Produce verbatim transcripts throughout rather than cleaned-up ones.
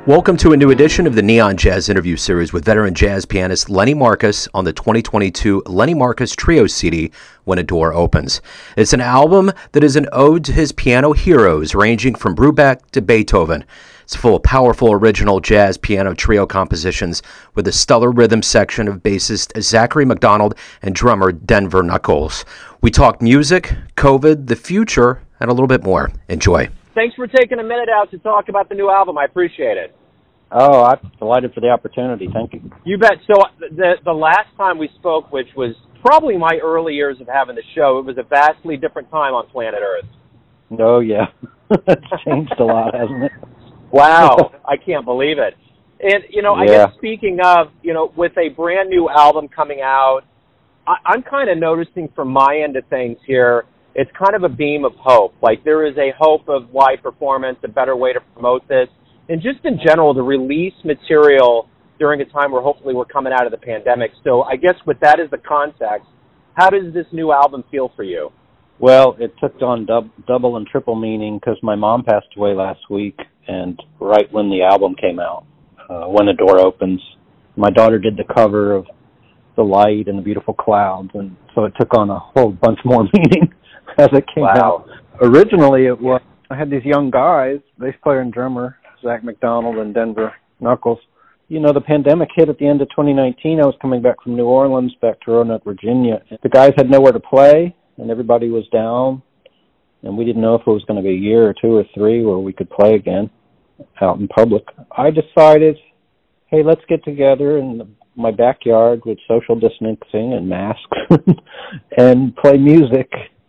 Welcome to a new edition of the Neon Jazz interview series with veteran jazz pianist Lenny Marcus on the twenty twenty-two Lenny Marcus Trio C D, When a Door Opens. It's an album that is an ode to his piano heroes, ranging from Brubeck to Beethoven. It's full of powerful original jazz piano trio compositions with a stellar rhythm section of bassist Zachary McDonald and drummer Denver Knuckles. We talk music, COVID, the future, and a little bit more. Enjoy. Thanks for taking a minute out to talk about the new album. I appreciate it. Oh, I'm delighted for the opportunity. Thank you. You bet. So the the last time we spoke, which was probably my early years of having the show, it was a vastly different time on planet Earth. Oh, yeah. It's changed a lot, hasn't it? Wow. I can't believe it. And, you know, yeah. I guess speaking of, you know, with a brand new album coming out, I, I'm kind of noticing from my end of things here, it's kind of a beam of hope. Like, there is a hope of live performance, a better way to promote this, and just in general, to release material during a time where hopefully we're coming out of the pandemic. So I guess with that as the context, how does this new album feel for you? Well, it took on dub- double and triple meaning because my mom passed away last week, and right when the album came out, uh, When a Door Opens, my daughter did the cover of The Light and the Beautiful Clouds, and so it took on a whole bunch more meaning as it came wow. out. Originally, it was I had these young guys, bass player and drummer, Zach McDonald and Denver Knuckles. You know, the pandemic hit at the end of twenty nineteen. I was coming back from New Orleans, back to Roanoke, Virginia. The guys had nowhere to play, and everybody was down, and we didn't know if it was going to be a year or two or three where we could play again out in public. I decided, hey, let's get together in my backyard with social distancing and masks and play music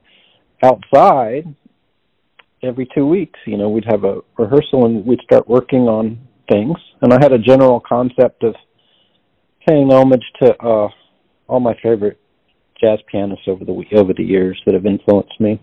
outside every two weeks. You know, we'd have a rehearsal and we'd start working on things. And I had a general concept of paying homage to uh, all my favorite jazz pianists over the over the years that have influenced me.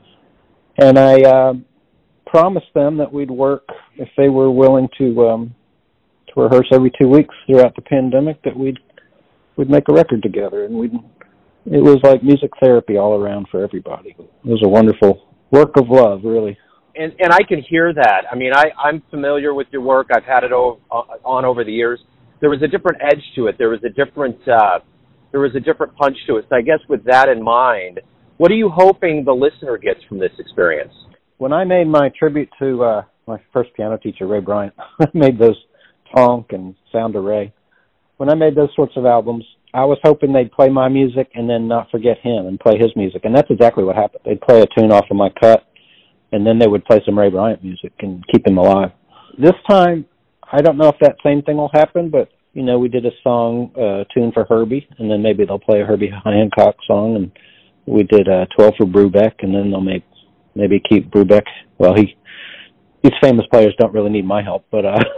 And I uh, promised them that we'd work, if they were willing to um, to rehearse every two weeks throughout the pandemic, that we'd we'd make a record together. And we'd it was like music therapy all around for everybody. It was a wonderful work of love, really. And and I can hear that. I mean, I, I'm familiar with your work. I've had it o- on over the years. There was a different edge to it. There was a different uh, there was a different punch to it. So I guess with that in mind, what are you hoping the listener gets from this experience? When I made my tribute to uh, my first piano teacher, Ray Bryant, I made those Tonk and Sound of Ray. When I made those sorts of albums, I was hoping they'd play my music and then not forget him and play his music. And that's exactly what happened. They'd play a tune off of my cut, and then they would play some Ray Bryant music and keep him alive. This time, I don't know if that same thing will happen, but, you know, we did a song, a uh, tune for Herbie, and then maybe they'll play a Herbie Hancock song, and we did uh, twelve for Brubeck, and then they'll make, maybe keep Brubeck. Well, he these famous players don't really need my help, but, uh,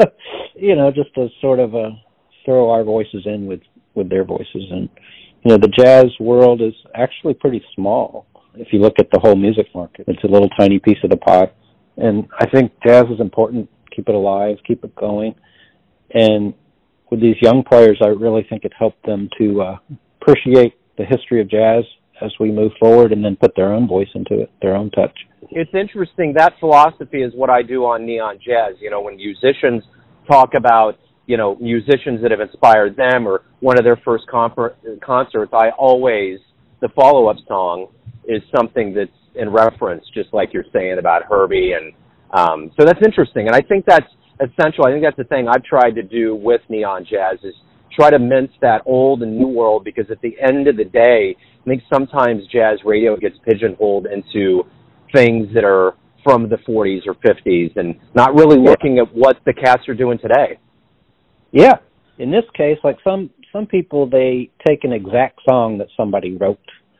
you know, just to sort of uh, throw our voices in with, with their voices. And, you know, the jazz world is actually pretty small. If you look at the whole music market, it's a little tiny piece of the pie. And I think jazz is important. Keep it alive, keep it going. And with these young players, I really think it helped them to uh, appreciate the history of jazz as we move forward and then put their own voice into it, their own touch. It's interesting. That philosophy is what I do on Neon Jazz. You know, when musicians talk about, you know, musicians that have inspired them or one of their first confer- concerts, I always, the follow-up song is something that's in reference, just like you're saying about Herbie. And um, so that's interesting. And I think that's essential. I think that's the thing I've tried to do with Neon Jazz is try to mince that old and new world, because at the end of the day, I think sometimes jazz radio gets pigeonholed into things that are from the forties or fifties and not really looking at what the cats are doing today. Yeah. In this case, like some, some people, they take an exact song that somebody wrote,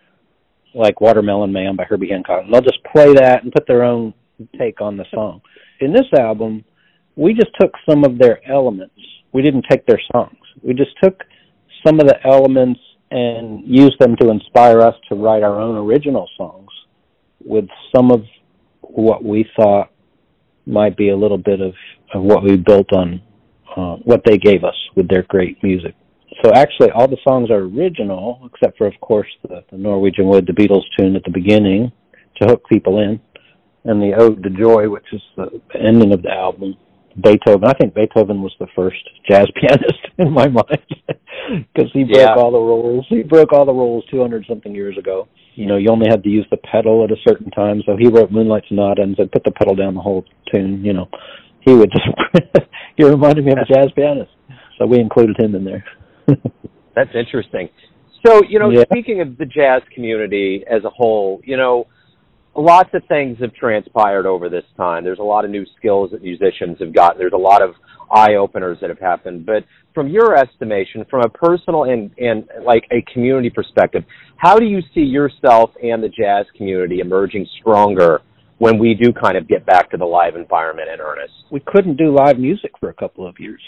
like Watermelon Man by Herbie Hancock, and they'll just play that and put their own take on the song. In this album, we just took some of their elements. We didn't take their songs. We just took some of the elements and used them to inspire us to write our own original songs with some of what we thought might be a little bit of, of what we built on uh, what they gave us with their great music. So actually all the songs are original, except for, of course, the, the Norwegian Wood, the Beatles tune at the beginning to hook people in, and the Ode to Joy, which is the ending of the album. Beethoven. I think Beethoven was the first jazz pianist in my mind because he broke Yeah. all the rules. He broke all the rules two hundred something years ago. You know, you only had to use the pedal at a certain time. So he wrote Moonlight Sonata and said, put the pedal down the whole tune. You know, he would just, he reminded me of a jazz pianist. So we included him in there. That's interesting. So, you know, Yeah. speaking of the jazz community as a whole, you know, lots of things have transpired over this time. There's a lot of new skills that musicians have gotten. There's a lot of eye-openers that have happened. But from your estimation, from a personal and, and like a community perspective, how do you see yourself and the jazz community emerging stronger when we do kind of get back to the live environment in earnest? We couldn't do live music for a couple of years.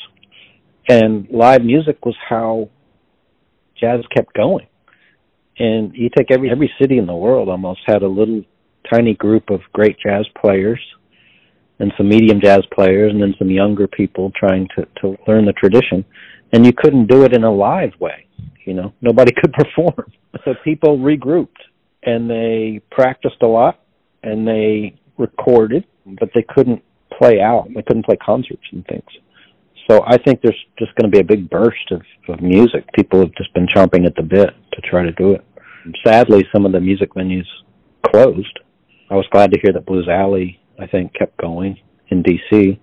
And live music was how jazz kept going. And you take every every city in the world almost had a little tiny group of great jazz players and some medium jazz players and then some younger people trying to, to learn the tradition. And you couldn't do it in a live way. You know, nobody could perform. So people regrouped and they practiced a lot and they recorded, but they couldn't play out. They couldn't play concerts and things. So I think there's just going to be a big burst of, of music. People have just been chomping at the bit to try to do it. Sadly, some of the music venues closed. I was glad to hear that Blues Alley, I think, kept going in D C,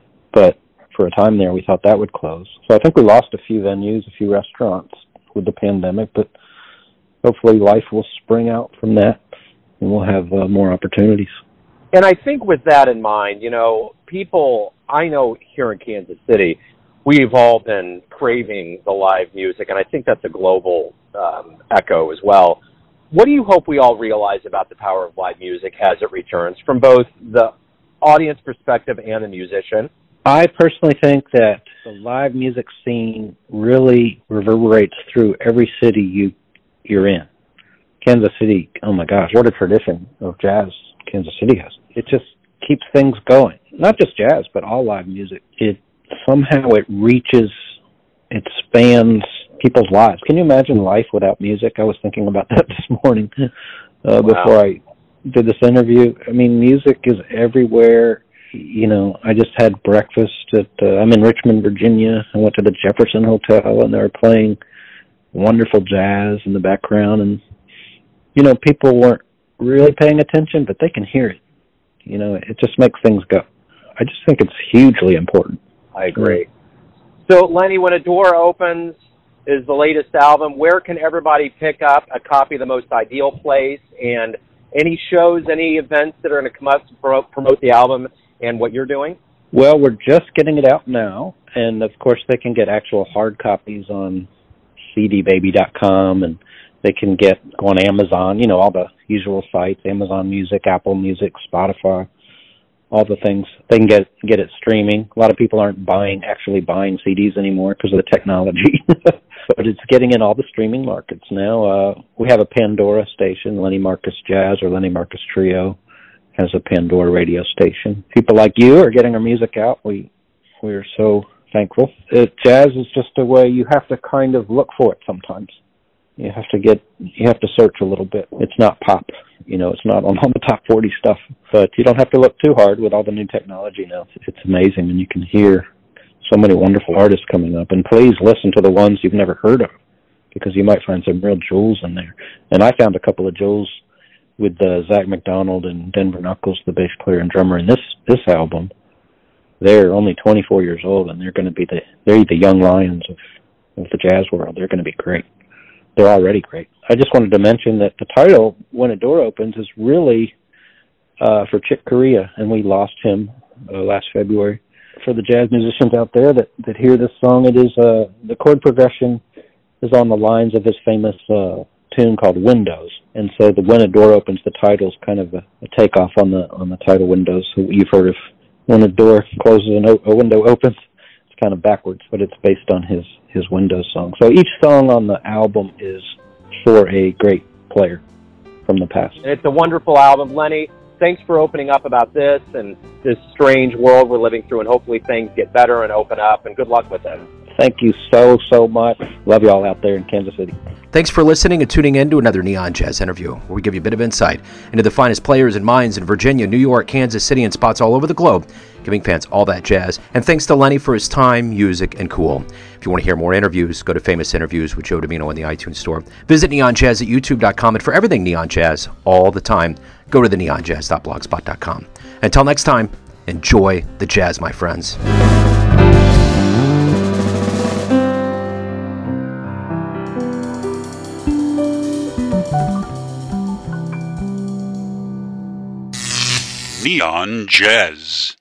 but for a time there we thought that would close. So I think we lost a few venues, a few restaurants with the pandemic, but hopefully life will spring out from that and we'll have uh, more opportunities. And I think with that in mind, you know, people, I know here in Kansas City, we've all been craving the live music, and I think that's a global um, echo as well. What do you hope we all realize about the power of live music as it returns from both the audience perspective and the musician? I personally think that the live music scene really reverberates through every city you, you're in. Kansas City, oh my gosh, what a tradition of jazz Kansas City has. It just keeps things going. Not just jazz, but all live music. It somehow it reaches, it spans people's lives. Can you imagine life without music? I was thinking about that this morning uh, wow. before I did this interview. I mean, music is everywhere. You know, I just had breakfast at, uh, I'm in Richmond, Virginia. I went to the Jefferson Hotel and they were playing wonderful jazz in the background. And, you know, people weren't really paying attention, but they can hear it. You know, it just makes things go. I just think it's hugely important. I agree. So, Lenny, when a door opens is the latest album. Where can everybody pick up a copy of The Most Ideal Place? And any shows, any events that are going to come up to promote the album and what you're doing? Well, we're just getting it out now. And, of course, they can get actual hard copies on c d baby dot com, and they can get go on Amazon, you know, all the usual sites, Amazon Music, Apple Music, Spotify, all the things. They can get get it streaming. A lot of people aren't buying, actually buying C Ds anymore because of the technology. But it's getting in all the streaming markets now. Uh, we have a Pandora station, Lenny Marcus Jazz or Lenny Marcus Trio has a Pandora radio station. People like you are getting our music out. We we are so thankful. It, jazz is just a way you have to kind of look for it sometimes. You have to get, you have to search a little bit. It's not pop, you know, it's not on all the top forty stuff, but you don't have to look too hard with all the new technology now. It's amazing, and you can hear so many wonderful artists coming up. And please listen to the ones you've never heard of, because you might find some real jewels in there. And I found a couple of jewels with uh, Zach McDonald and Denver Knuckles, the bass player and drummer in this this album. They're only twenty-four years old, and they're going to be the they're the young lions of, of the jazz world. They're going to be great. They're already great. I just wanted to mention that the title, When a Door Opens, is really uh, for Chick Corea, and we lost him uh, last February. For the jazz musicians out there that, that hear this song, it is uh, the chord progression is on the lines of his famous uh, tune called Windows. And so the When a Door Opens, the title is kind of a, a takeoff on the on the title Windows. So you've heard of when a door closes and a window opens. It's kind of backwards, but it's based on his, his Windows song. So each song on the album is for a great player from the past. It's a wonderful album. Lenny, thanks for opening up about this and this strange world we're living through, and hopefully things get better and open up, and good luck with it. Thank you so, so much. Love you all out there in Kansas City. Thanks for listening and tuning in to another Neon Jazz interview, where we give you a bit of insight into the finest players and minds in Virginia, New York, Kansas City, and spots all over the globe, giving fans all that jazz. And thanks to Lenny for his time, music, and cool. If you want to hear more interviews, go to Famous Interviews with Joe Domino in the iTunes Store. Visit neon jazz at youtube dot com, and for everything Neon Jazz all the time, go to the neon jazz dot blogspot dot com. Until next time, enjoy the jazz, my friends. Neon Jazz.